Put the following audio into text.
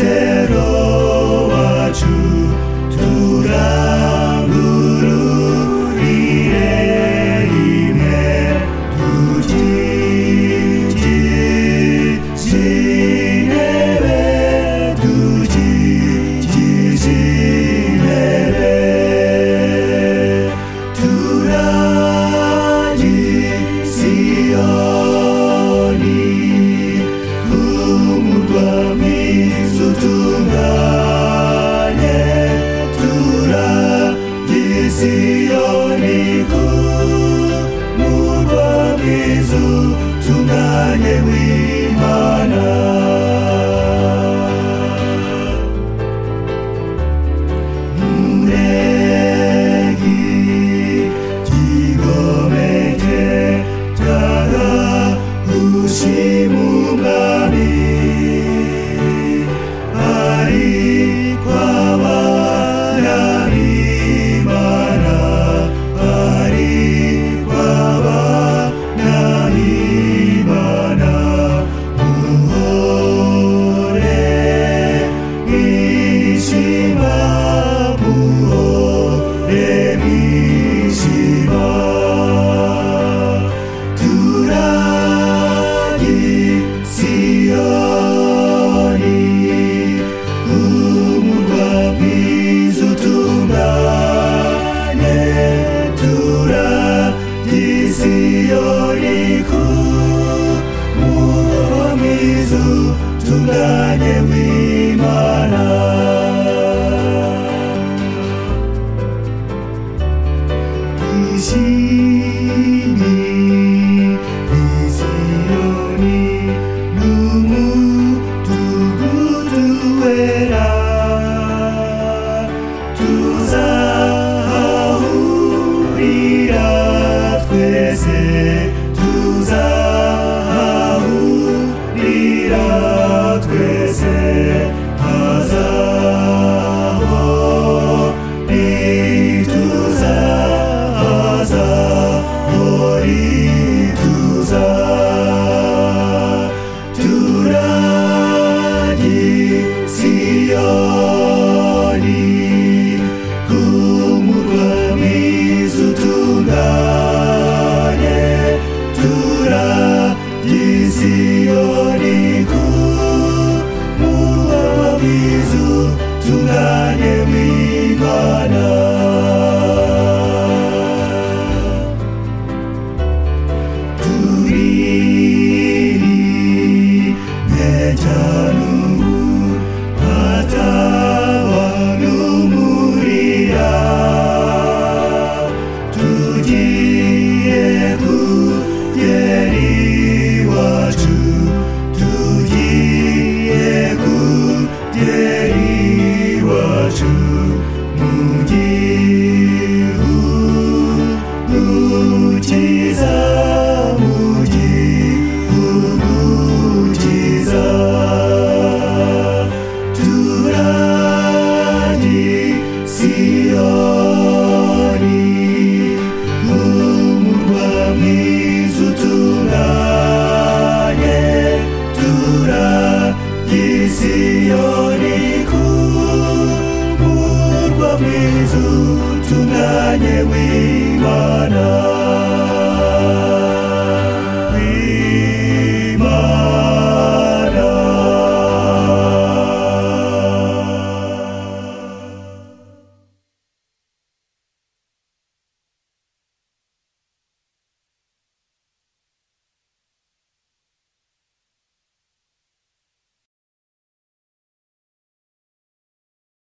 mwizero wacu turangururire rimwe dukikije intebe dukikije intebe Siyoni umurwa mwiza utunganye turajye Siyoni umurwa mwiza utunganye w'Imana Ushimumami ariko abana b'Imana ariko abana b'Imana muhore mwishima muhore mwishima Siyoni umurwa mwiza utunganye turajye Siyoni umurwa mwiza utunganye w'Imana tuzahurira twese hazaho rituza turajye Siyoni umurwa mwiza utunganye turajye Siyoni umurwa mwiza utunganye w'Imana